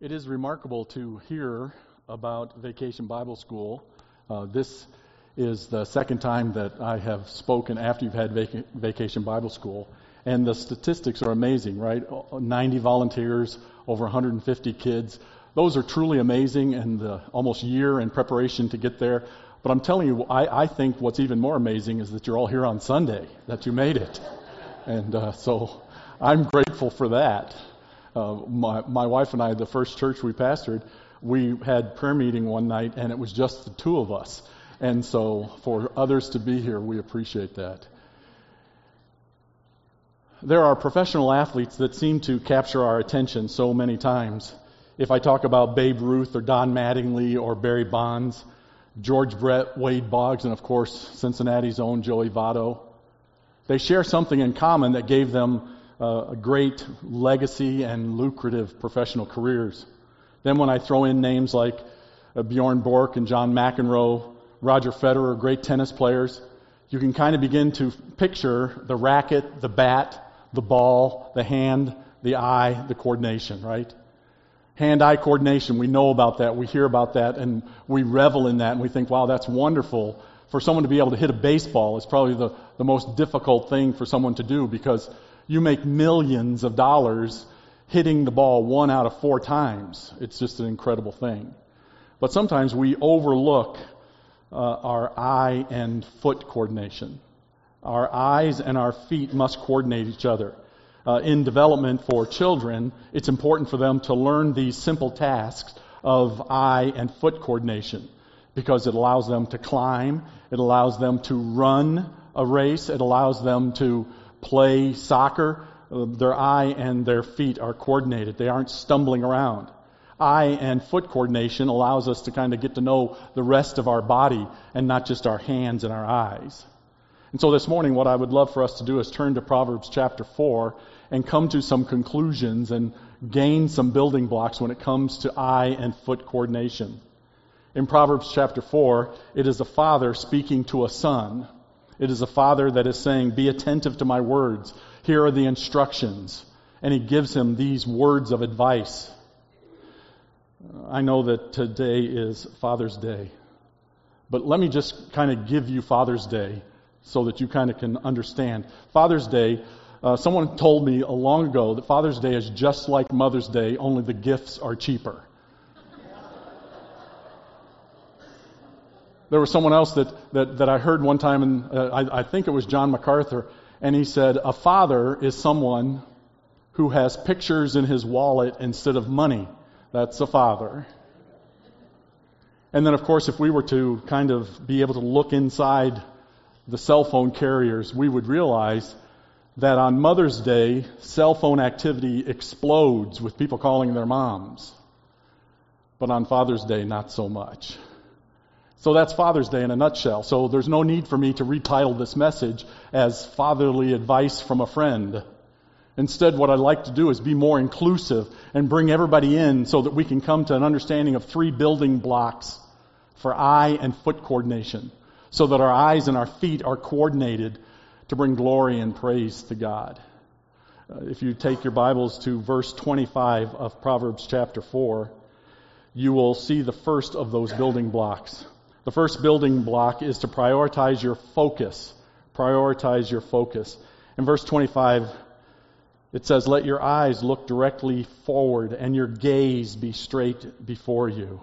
It is remarkable to hear about Vacation Bible School. This is the second time that I have spoken after you've had Vacation Bible School. And the statistics are amazing, right? 90 volunteers, over 150 kids. Those are truly amazing, and almost year in preparation to get there. But I'm telling you, I think what's even more amazing is that you're all here on Sunday, that you made it. And so I'm grateful for that. My wife and I, the first church we pastored, we had prayer meeting one night, and it was just the two of us. And so for others to be here, we appreciate that. There are professional athletes that seem to capture our attention so many times. If I talk about Babe Ruth or Don Mattingly or Barry Bonds, George Brett, Wade Boggs, and of course Cincinnati's own Joey Votto, they share something in common that gave them a great legacy and lucrative professional careers. Then when I throw in names like Bjorn Borg and John McEnroe, Roger Federer, great tennis players, you can kind of begin to picture the racket, the bat, the ball, the hand, the eye, the coordination, right? Hand-eye coordination, we know about that, we hear about that, and we revel in that, and we think, wow, that's wonderful. For someone to be able to hit a baseball is probably the most difficult thing for someone to do, because you make millions of dollars hitting the ball 1 out of 4 times. It's just an incredible thing. But sometimes we overlook our eye and foot coordination. Our eyes and our feet must coordinate each other. In development for children, it's important for them to learn these simple tasks of eye and foot coordination, because it allows them to climb, it allows them to run a race, it allows them to play soccer. Their eye and their feet are coordinated. They aren't stumbling around. Eye and foot coordination allows us to kind of get to know the rest of our body and not just our hands and our eyes. And so this morning, what I would love for us to do is turn to Proverbs chapter 4 and come to some conclusions and gain some building blocks when it comes to eye and foot coordination. In Proverbs chapter 4, it is a father speaking to a son. It is a father that is saying, be attentive to my words. Here are the instructions. And he gives him these words of advice. I know that today is Father's Day. But let me just kind of give you Father's Day so that you kind of can understand. Father's Day, someone told me long ago that Father's Day is just like Mother's Day, only the gifts are cheaper. There was someone else that I heard one time, and I think it was John MacArthur, and he said, a father is someone who has pictures in his wallet instead of money. That's a father. And then, of course, if we were to kind of be able to look inside the cell phone carriers, we would realize that on Mother's Day, cell phone activity explodes with people calling their moms. But on Father's Day, not so much. So that's Father's Day in a nutshell. So there's no need for me to retitle this message as Fatherly Advice from a Friend. Instead, what I'd like to do is be more inclusive and bring everybody in so that we can come to an understanding of 3 building blocks for eye and foot coordination, so that our eyes and our feet are coordinated to bring glory and praise to God. If you take your Bibles to verse 25 of Proverbs chapter 4, you will see the first of those building blocks. The first building block is to prioritize your focus. Prioritize your focus. In verse 25, it says, let your eyes look directly forward and your gaze be straight before you.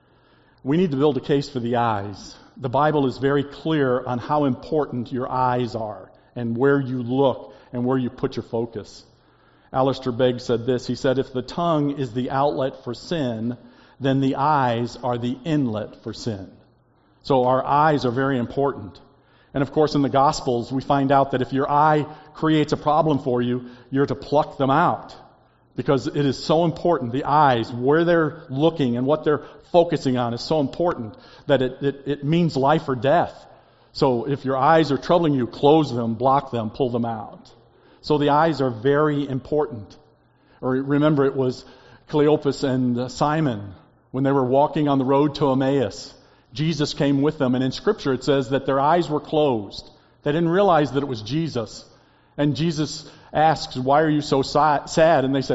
We need to build a case for the eyes. The Bible is very clear on how important your eyes are and where you look and where you put your focus. Alistair Begg said this. He said, if the tongue is the outlet for sin, then the eyes are the inlet for sin. So our eyes are very important. And of course in the Gospels we find out that if your eye creates a problem for you, you're to pluck them out. Because it is so important, the eyes, where they're looking and what they're focusing on is so important that it means life or death. So if your eyes are troubling you, close them, block them, pull them out. So the eyes are very important. Or remember, it was Cleopas and Simon when they were walking on the road to Emmaus. Jesus came with them, and in Scripture it says that their eyes were closed. They didn't realize that it was Jesus. And Jesus asks, why are you so sad? And they say,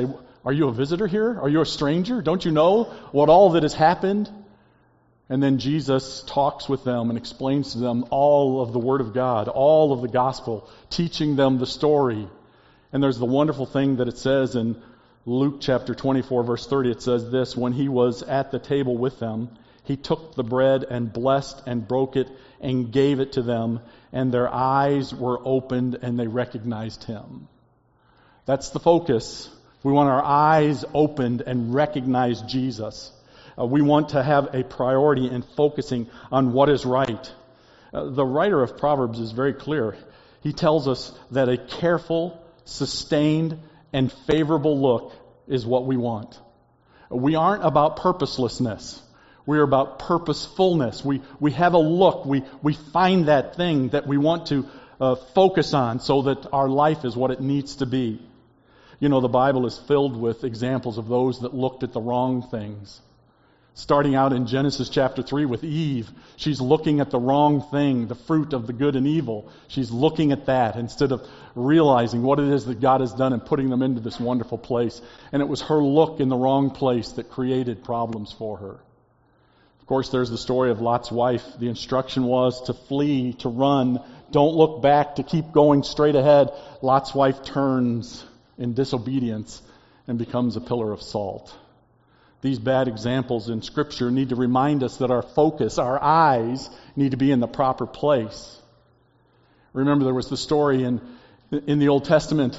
Are you a visitor here? Are you a stranger? Don't you know what all that has happened? And then Jesus talks with them and explains to them all of the Word of God, all of the gospel, teaching them the story. And there's the wonderful thing that it says in Luke chapter 24, verse 30. It says this, when he was at the table with them, he took the bread and blessed and broke it and gave it to them, and their eyes were opened and they recognized him. That's the focus. We want our eyes opened and recognize Jesus. We want to have a priority in focusing on what is right. The writer of Proverbs is very clear. He tells us that a careful, sustained, and favorable look is what we want. We aren't about purposelessness. We're about purposefulness. We have a look. We find that thing that we want to focus on so that our life is what it needs to be. You know, the Bible is filled with examples of those that looked at the wrong things. Starting out in Genesis chapter 3 with Eve, she's looking at the wrong thing, the fruit of the good and evil. She's looking at that instead of realizing what it is that God has done and putting them into this wonderful place. And it was her look in the wrong place that created problems for her. Of course, there's the story of Lot's wife. The instruction was to flee, to run, don't look back, to keep going straight ahead. Lot's wife turns in disobedience and becomes a pillar of salt. These bad examples in Scripture need to remind us that our focus, our eyes, need to be in the proper place. Remember, there was the story in the Old Testament,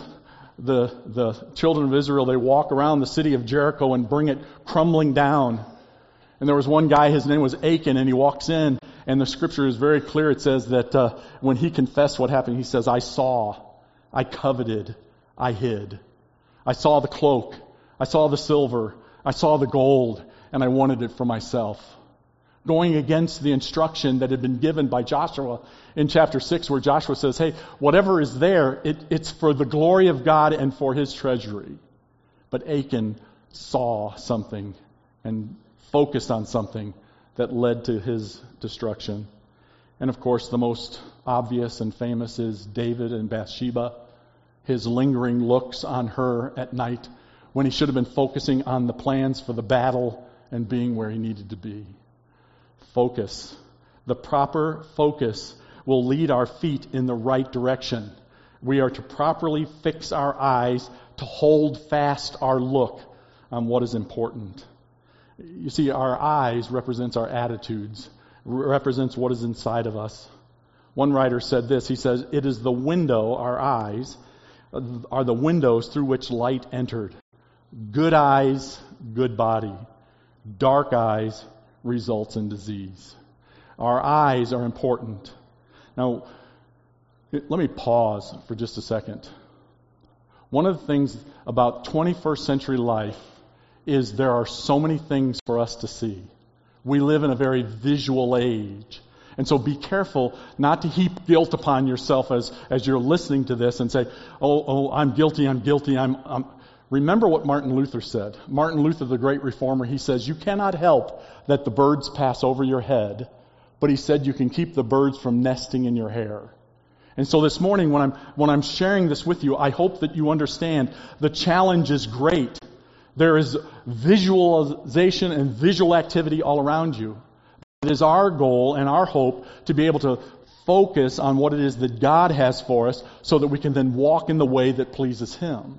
the children of Israel, they walk around the city of Jericho and bring it crumbling down. And there was one guy, his name was Achan, and he walks in, and the Scripture is very clear. It says that when he confessed what happened, he says, I saw, I coveted, I hid. I saw the cloak, I saw the silver, I saw the gold, and I wanted it for myself. Going against the instruction that had been given by Joshua in chapter 6, where Joshua says, hey, whatever is there, it's for the glory of God and for His treasury. But Achan saw something and focused on something that led to his destruction. And of course, the most obvious and famous is David and Bathsheba, his lingering looks on her at night, when he should have been focusing on the plans for the battle and being where he needed to be. Focus. The proper focus will lead our feet in the right direction. We are to properly fix our eyes, to hold fast our look on what is important. You see, our eyes represents our attitudes, represents what is inside of us. One writer said this, he says, it is the window, our eyes, are the windows through which light entered. Good eyes, good body. Dark eyes results in disease. Our eyes are important. Now, let me pause for just a second. One of the things about 21st century life is there are so many things for us to see. We live in a very visual age. And so be careful not to heap guilt upon yourself as you're listening to this and say, oh, I'm guilty. Remember what Martin Luther said. Martin Luther, the great reformer, he says, you cannot help that the birds pass over your head, but he said you can keep the birds from nesting in your hair. And so this morning, when I'm sharing this with you, I hope that you understand the challenge is great. There is visualization and visual activity all around you. It is our goal and our hope to be able to focus on what it is that God has for us so that we can then walk in the way that pleases Him.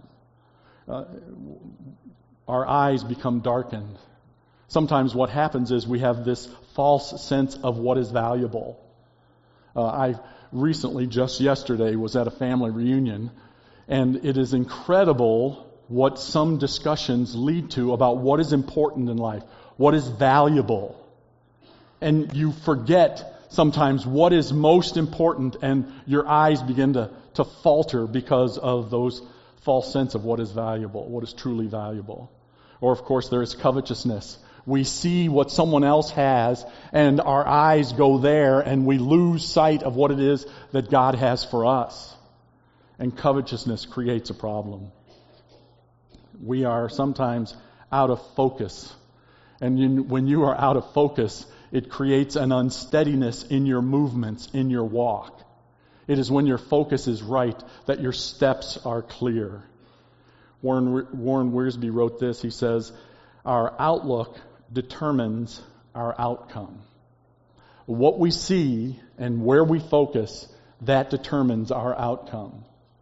Our eyes become darkened. Sometimes what happens is we have this false sense of what is valuable. I recently, just yesterday, was at a family reunion, and it is incredible what some discussions lead to about what is important in life, what is valuable. And you forget sometimes what is most important, and your eyes begin to falter because of those false sense of what is valuable, what is truly valuable. Or, of course, there is covetousness. We see what someone else has, and our eyes go there, and we lose sight of what it is that God has for us. And covetousness creates a problem. We are sometimes out of focus. And when you are out of focus, it creates an unsteadiness in your movements, in your walk. It is when your focus is right that your steps are clear. Warren Wiersbe wrote this. He says, our outlook determines our outcome. What we see and where we focus, that determines our outcome.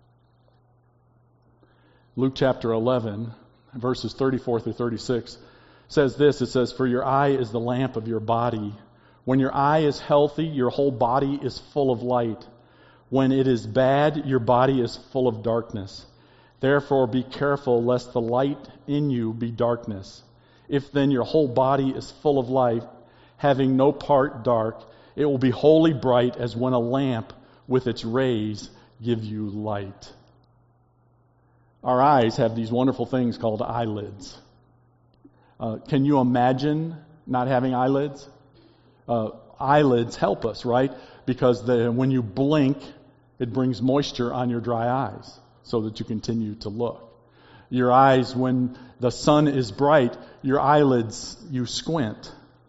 Luke chapter 11, verses 34 through 36, says this. It says, for your eye is the lamp of your body. When your eye is healthy, your whole body is full of light. When it is bad, your body is full of darkness. Therefore be careful lest the light in you be darkness. If then your whole body is full of light, having no part dark, it will be wholly bright as when a lamp with its rays give you light. Our eyes have these wonderful things called eyelids. Can you imagine not having eyelids? Eyelids help us, right? Because when you blink, it brings moisture on your dry eyes so that you continue to look. Your eyes, when the sun is bright, your eyelids, you squint.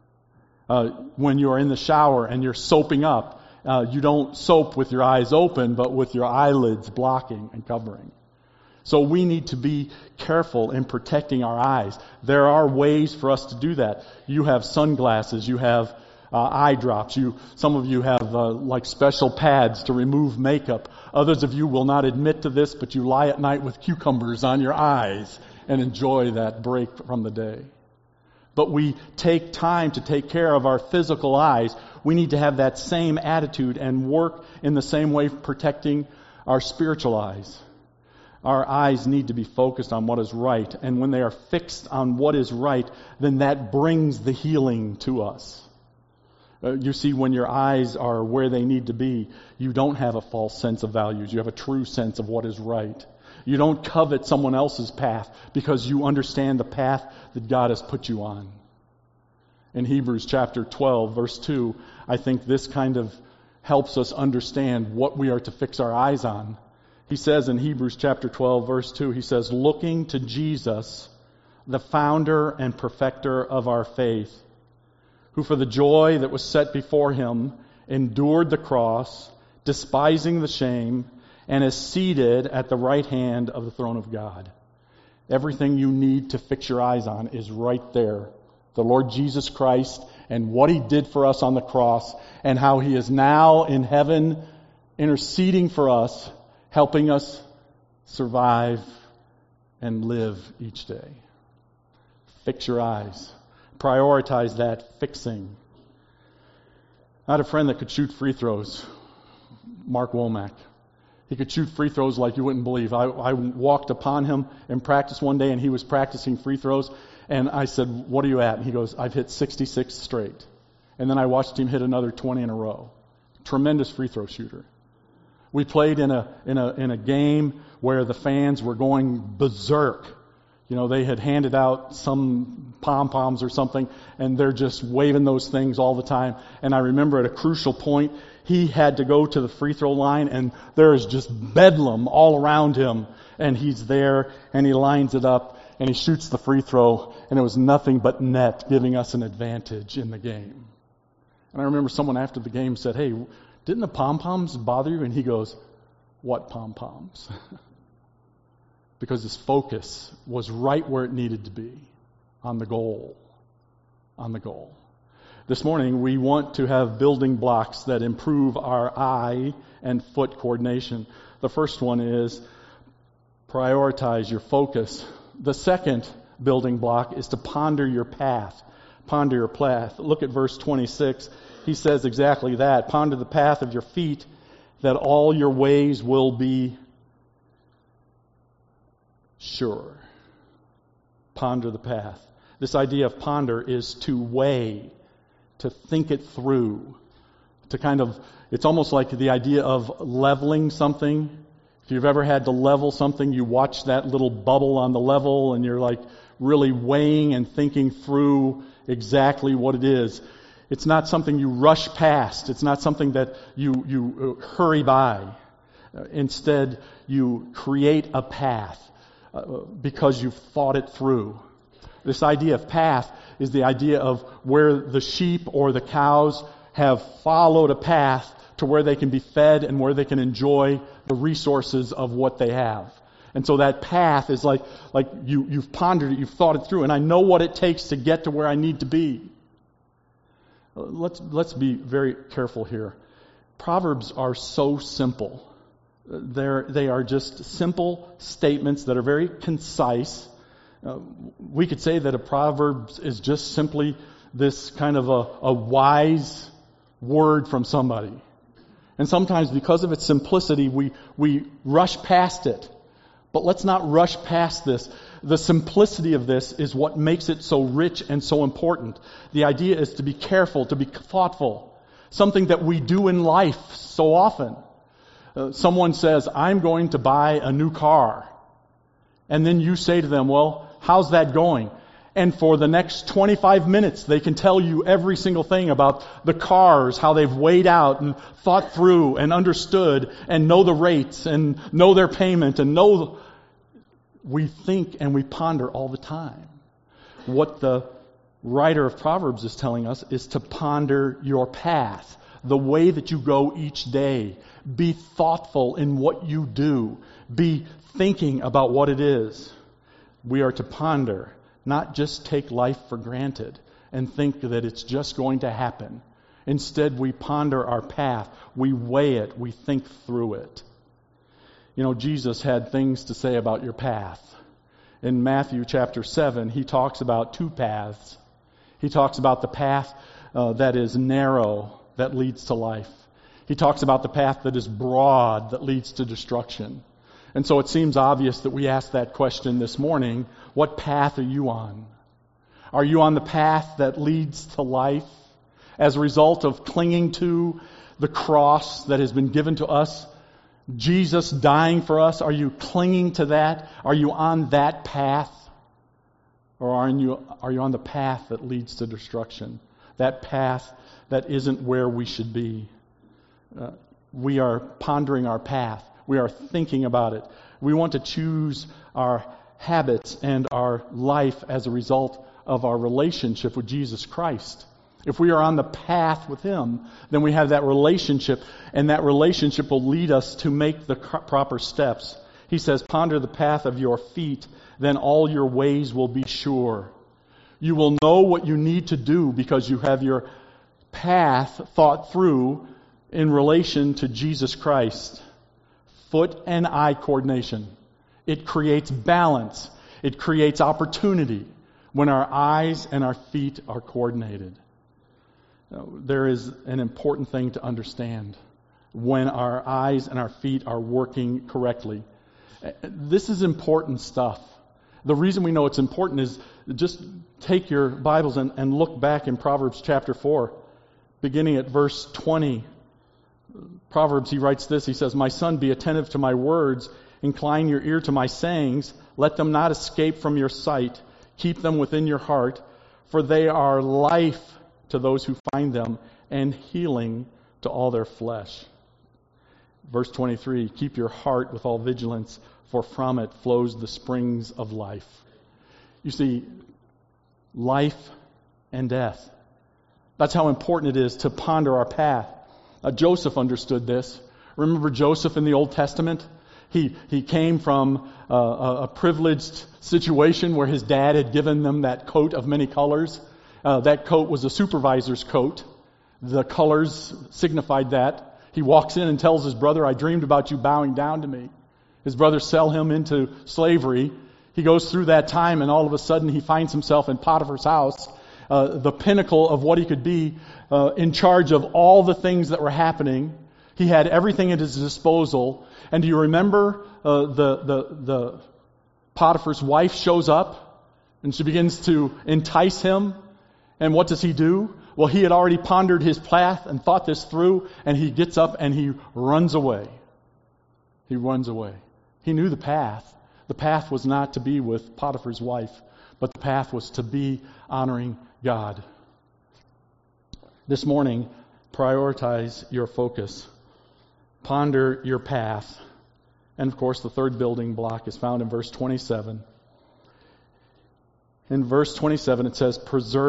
When you are in the shower and you're soaping up, you don't soap with your eyes open, but with your eyelids blocking and covering. So we need to be careful in protecting our eyes. There are ways for us to do that. You have sunglasses, you have eye drops. Some of you have like special pads to remove makeup. Others of you will not admit to this, but you lie at night with cucumbers on your eyes and enjoy that break from the day. But we take time to take care of our physical eyes. We need to have that same attitude and work in the same way protecting our spiritual eyes. Our eyes need to be focused on what is right. And when they are fixed on what is right, then that brings the healing to us. You see, when your eyes are where they need to be, you don't have a false sense of values. You have a true sense of what is right. You don't covet someone else's path because you understand the path that God has put you on. In Hebrews chapter 12, verse 2, I think this kind of helps us understand what we are to fix our eyes on. He says in Hebrews chapter 12, verse 2, he says, looking to Jesus, the founder and perfecter of our faith, who for the joy that was set before him endured the cross, despising the shame, and is seated at the right hand of the throne of God. Everything you need to fix your eyes on is right there. The Lord Jesus Christ and what He did for us on the cross and how He is now in heaven interceding for us, helping us survive and live each day. Fix your eyes. Prioritize that fixing. I had a friend that could shoot free throws, Mark Womack. He could shoot free throws like you wouldn't believe. I walked upon him in practice one day, and he was practicing free throws. And I said, what are you at? And he goes, I've hit 66 straight. And then I watched him hit another 20 in a row. Tremendous free throw shooter. We played in a game where the fans were going berserk. You know, they had handed out some pom-poms or something, and they're just waving those things all the time. And I remember at a crucial point, he had to go to the free throw line, and there is just bedlam all around him. And he's there, and he lines it up, and he shoots the free throw, and it was nothing but net, giving us an advantage in the game. And I remember someone after the game said, hey, didn't the pom-poms bother you? And he goes, what pom-poms? Because his focus was right where it needed to be, on the goal. On the goal. This morning, we want to have building blocks that improve our eye and foot coordination. The first one is prioritize your focus. The second building block is to ponder your path. Ponder your path. Look at verse 26. He says exactly that. Ponder the path of your feet, that all your ways will be sure. Ponder the path. This idea of ponder is to weigh, to think it through, to kind of, it's almost like the idea of leveling something. If you've ever had to level something, you watch that little bubble on the level and you're like really weighing and thinking through exactly what it is. It's not something you rush past. It's not something that you hurry by. Instead, you create a path because you've thought it through. This idea of path is the idea of where the sheep or the cows have followed a path to where they can be fed and where they can enjoy the resources of what they have. And so that path is like you've pondered it, you've thought it through, and I know what it takes to get to where I need to be. Let's be very careful here. Proverbs are so simple. They are just simple statements that are very concise. We could say that a proverb is just simply this kind of a wise word from somebody. And sometimes because of its simplicity, we rush past it. But let's not rush past this. The simplicity of this is what makes it so rich and so important. The idea is to be careful, to be thoughtful. Something that we do in life so often. Someone says, I'm going to buy a new car. And then you say to them, well, how's that going? And for the next 25 minutes, they can tell you every single thing about the cars, how they've weighed out and thought through and understood and know the rates and know their payment and know. We think and we ponder all the time. What the writer of Proverbs is telling us is to ponder your path, the way that you go each day. Be thoughtful in what you do. Be thinking about what it is. We are to ponder, not just take life for granted and think that it's just going to happen. Instead, we ponder our path. We weigh it. We think through it. You know, Jesus had things to say about your path. In Matthew chapter 7, he talks about two paths. He talks about the path that is narrow, that leads to life. He talks about the path that is broad, that leads to destruction. And so it seems obvious that we ask that question this morning, what path are you on? Are you on the path that leads to life as a result of clinging to the cross that has been given to us? Jesus dying for us, are you clinging to that? Are you on that path? Or are you on the path that leads to destruction? That path that isn't where we should be. We are pondering our path. We are thinking about it. We want to choose our habits and our life as a result of our relationship with Jesus Christ. If we are on the path with Him, then we have that relationship, and that relationship will lead us to make the proper steps. He says, ponder the path of your feet, then all your ways will be sure. You will know what you need to do because you have your path thought through in relation to Jesus Christ. Foot and eye coordination. It creates balance. It creates opportunity when our eyes and our feet are coordinated. There is an important thing to understand when our eyes and our feet are working correctly. This is important stuff. The reason we know it's important is just take your Bibles and look back in Proverbs chapter 4, beginning at verse 20. Proverbs, he writes this, he says, my son, be attentive to my words, incline your ear to my sayings, let them not escape from your sight, keep them within your heart, for they are life to those who find them, and healing to all their flesh. Verse 23, keep your heart with all vigilance, for from it flows the springs of life. You see, life and death. That's how important it is to ponder our path. Joseph understood this. Remember Joseph in the Old Testament? He came from a privileged situation where his dad had given them that coat of many colors. That coat was a supervisor's coat. The colors signified that. He walks in and tells his brother, I dreamed about you bowing down to me. His brothers sell him into slavery. He goes through that time and all of a sudden he finds himself in Potiphar's house, the pinnacle of what he could be, in charge of all the things that were happening. He had everything at his disposal. And do you remember the Potiphar's wife shows up and she begins to entice him? And what does he do? Well, he had already pondered his path and thought this through, and he gets up and he runs away. He runs away. He knew the path. The path was not to be with Potiphar's wife, but the path was to be honoring God. This morning, prioritize your focus. Ponder your path. And of course, the third building block is found in verse 27. In verse 27, it says,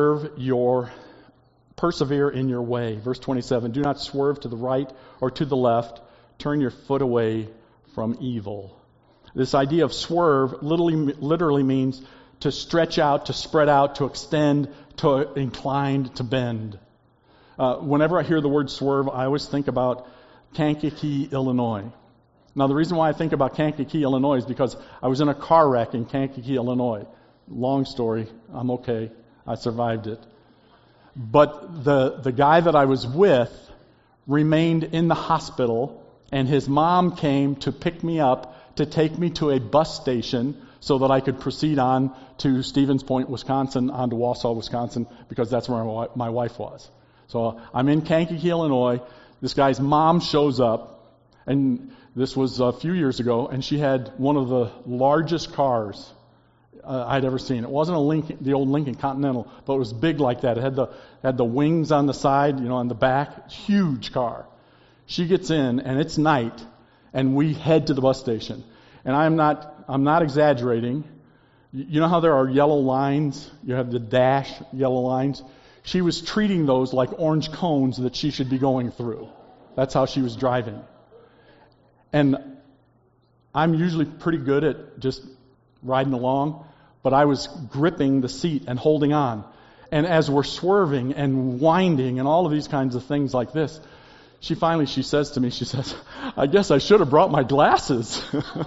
persevere in your way. Verse 27, do not swerve to the right or to the left. Turn your foot away from evil. This idea of swerve literally means to stretch out, to spread out, to extend, to incline, to bend. Whenever I hear the word swerve, I always think about Kankakee, Illinois. Now, the reason why I think about Kankakee, Illinois is because I was in a car wreck in Kankakee, Illinois. Long story. I'm okay. I survived it. But the guy that I was with remained in the hospital, and his mom came to pick me up to take me to a bus station so that I could proceed on to Stevens Point, Wisconsin, on to Wausau, Wisconsin, because that's where my wife was. So I'm in Kankakee, Illinois. This guy's mom shows up, and this was a few years ago, and she had one of the largest cars I'd ever seen. It wasn't the old Lincoln Continental, but it was big like that. It had the wings on the side, on the back. Huge car. She gets in, and it's night, and we head to the bus station. And I'm not exaggerating. You know how there are yellow lines? You have the dash yellow lines. She was treating those like orange cones that she should be going through. That's how she was driving. And I'm usually pretty good at just riding along, but I was gripping the seat and holding on. And as we're swerving and winding and all of these kinds of things like this, she says to me, I guess I should have brought my glasses.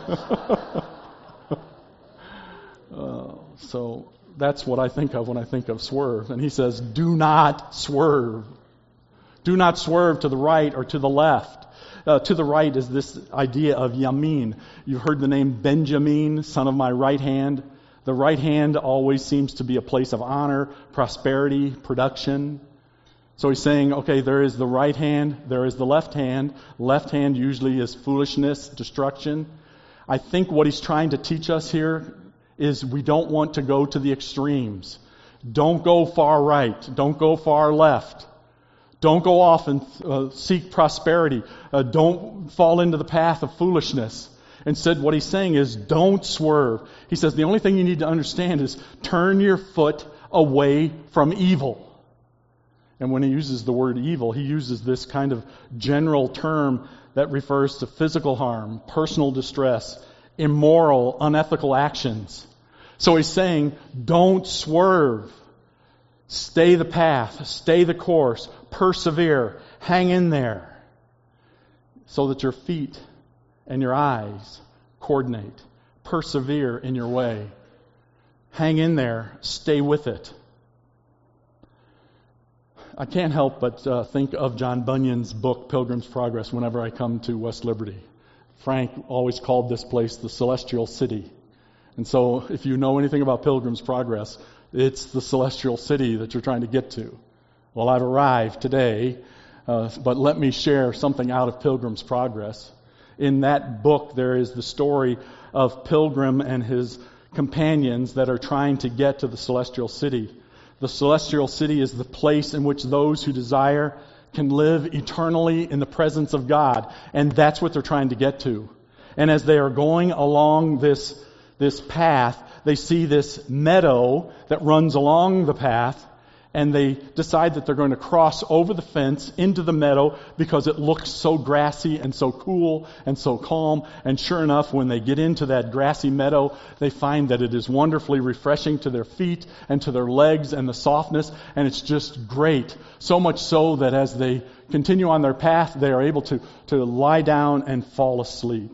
So that's what I think of when I think of swerve. And he says, do not swerve. Do not swerve to the right or to the left. To the right is this idea of yamin. You've heard the name Benjamin, son of my right hand. The right hand always seems to be a place of honor, prosperity, production. So he's saying, okay, there is the right hand, there is the left hand. Left hand usually is foolishness, destruction. I think what he's trying to teach us here is we don't want to go to the extremes. Don't go far right. Don't go far left. Don't go off and seek prosperity. Don't fall into the path of foolishness. Instead, what he's saying is don't swerve. He says the only thing you need to understand is turn your foot away from evil. And when he uses the word evil, he uses this kind of general term that refers to physical harm, personal distress, immoral, unethical actions. So he's saying, don't swerve. Stay the path, stay the course, persevere, hang in there, so that your feet and your eyes coordinate. Persevere in your way. Hang in there, stay with it. I can't help but think of John Bunyan's book, Pilgrim's Progress, whenever I come to West Liberty. Frank always called this place the Celestial City. And so if you know anything about Pilgrim's Progress, it's the Celestial City that you're trying to get to. Well, I've arrived today, but let me share something out of Pilgrim's Progress. In that book, there is the story of Pilgrim and his companions that are trying to get to the Celestial City. The Celestial City is the place in which those who desire can live eternally in the presence of God. And that's what they're trying to get to. And as they are going along this path, they see this meadow that runs along the path, and they decide that they're going to cross over the fence into the meadow because it looks so grassy and so cool and so calm. And sure enough, when they get into that grassy meadow, they find that it is wonderfully refreshing to their feet and to their legs and the softness, and it's just great. So much so that as they continue on their path, they are able to lie down and fall asleep.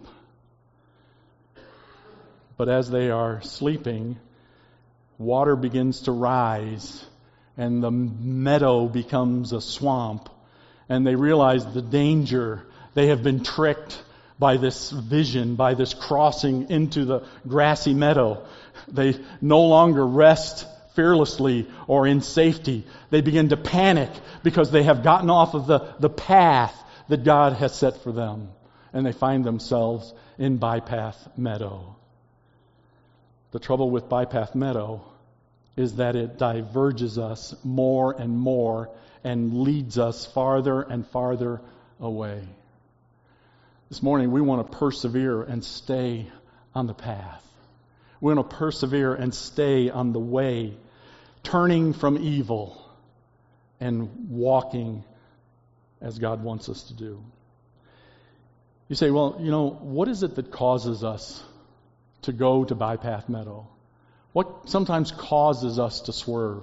But as they are sleeping, water begins to rise, and the meadow becomes a swamp. And they realize the danger. They have been tricked by this vision, by this crossing into the grassy meadow. They no longer rest fearlessly or in safety. They begin to panic because they have gotten off of the path that God has set for them. And they find themselves in Bypath Meadow. The trouble with Bypath Meadow is that it diverges us more and more and leads us farther and farther away. This morning we want to persevere and stay on the path. We want to persevere and stay on the way, turning from evil and walking as God wants us to do. You say, well, what is it that causes us to go to Bypath Meadow? What sometimes causes us to swerve?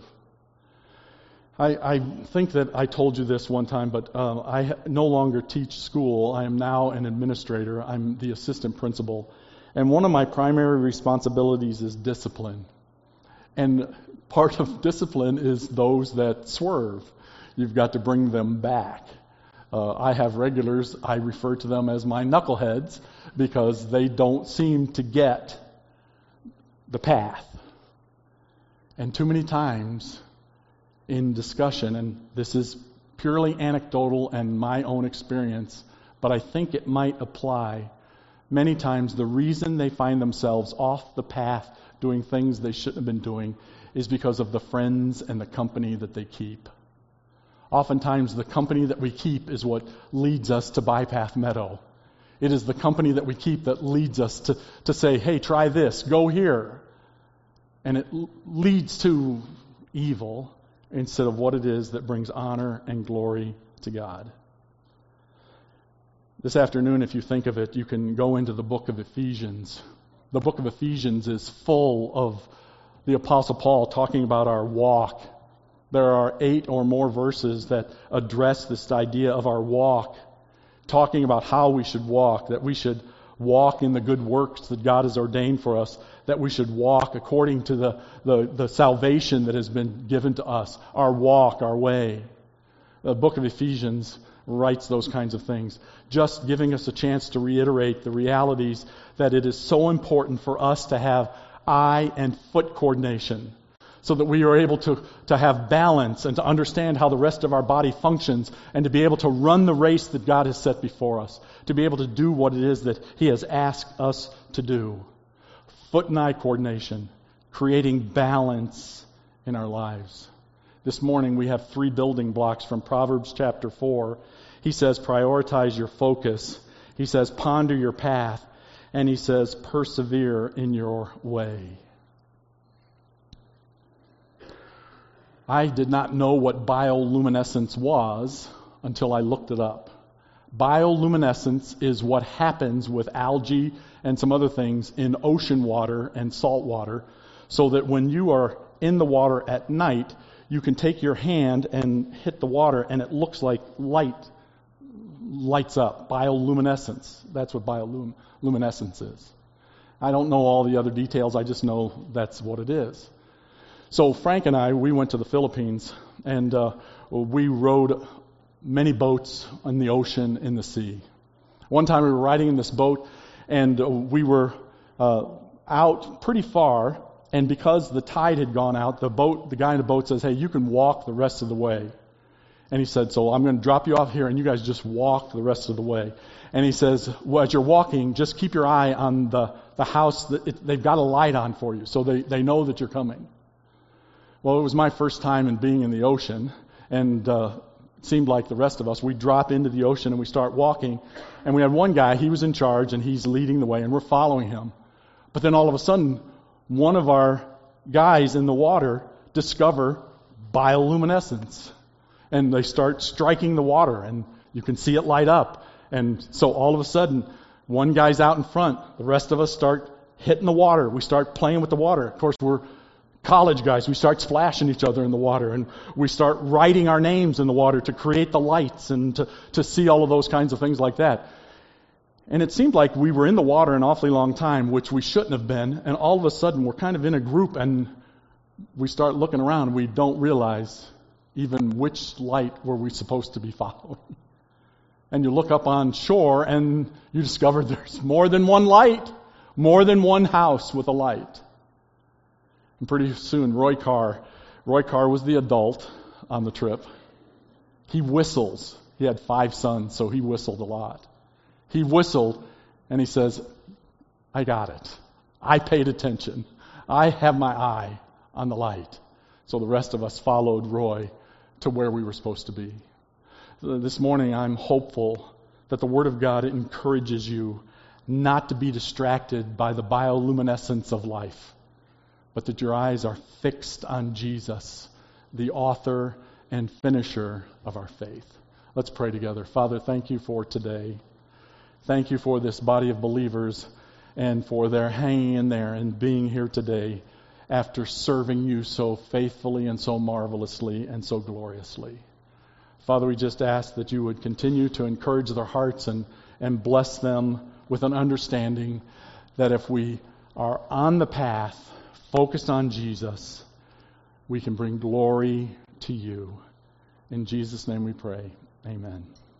I think that I told you this one time, but I no longer teach school. I am now an administrator. I'm the assistant principal. And one of my primary responsibilities is discipline. And part of discipline is those that swerve. You've got to bring them back. I have regulars, I refer to them as my knuckleheads, because they don't seem to get the path. And too many times in discussion, and this is purely anecdotal and my own experience, but I think it might apply. Many times the reason they find themselves off the path doing things they shouldn't have been doing is because of the friends and the company that they keep. Oftentimes the company that we keep is what leads us to Bypath Meadow. It is the company that we keep that leads us to say, hey, try this, go here. And it leads to evil instead of what it is that brings honor and glory to God. This afternoon, if you think of it, you can go into the book of Ephesians. The book of Ephesians is full of the Apostle Paul talking about our walk. There are 8 or more verses that address this idea of our walk, talking about how we should walk, that we should walk in the good works that God has ordained for us, that we should walk according to the salvation that has been given to us, our walk, our way. The book of Ephesians writes those kinds of things, just giving us a chance to reiterate the realities that it is so important for us to have eye and foot coordination, so that we are able to have balance and to understand how the rest of our body functions, and to be able to run the race that God has set before us, to be able to do what it is that He has asked us to do. Foot and eye coordination, creating balance in our lives. This morning we have 3 building blocks from Proverbs chapter 4. He says, prioritize your focus. He says, ponder your path. And he says, persevere in your way. I did not know what bioluminescence was until I looked it up. Bioluminescence is what happens with algae and some other things in ocean water and salt water, so that when you are in the water at night, you can take your hand and hit the water and it looks like lights up. Bioluminescence. That's what bioluminescence is. I don't know all the other details. I just know that's what it is. So Frank and I, we went to the Philippines, and we rode many boats in the ocean, in the sea. One time we were riding in this boat, and we were out pretty far, and because the tide had gone out, the guy in the boat says, hey, you can walk the rest of the way. And he said, so I'm going to drop you off here, and you guys just walk the rest of the way. And he says, well, as you're walking, just keep your eye on the house. They've got a light on for you, so they know that you're coming. Well, it was my first time in being in the ocean, and it seemed like the rest of us, we drop into the ocean and we start walking, and we had one guy, he was in charge, and he's leading the way, and we're following him. But then all of a sudden, one of our guys in the water discover bioluminescence, and they start striking the water, and you can see it light up. And so all of a sudden, one guy's out in front, the rest of us start hitting the water, we start playing with the water. Of course, we're college guys, we start splashing each other in the water, and we start writing our names in the water to create the lights and to see all of those kinds of things like that. And it seemed like we were in the water an awfully long time, which we shouldn't have been, and all of a sudden we're kind of in a group, and we start looking around, and we don't realize even which light were we supposed to be following. And you look up on shore, and you discover there's more than one light, more than one house with a light. And pretty soon, Roy Carr was the adult on the trip. He whistles. He had 5 sons, so he whistled a lot. He whistled, and he says, I got it. I paid attention. I have my eye on the light. So the rest of us followed Roy to where we were supposed to be. This morning, I'm hopeful that the Word of God encourages you not to be distracted by the bioluminescence of life, but that your eyes are fixed on Jesus, the author and finisher of our faith. Let's pray together. Father, thank you for today. Thank you for this body of believers and for their hanging in there and being here today after serving you so faithfully and so marvelously and so gloriously. Father, we just ask that you would continue to encourage their hearts and bless them with an understanding that if we are on the path, focused on Jesus, we can bring glory to you. In Jesus' name we pray. Amen.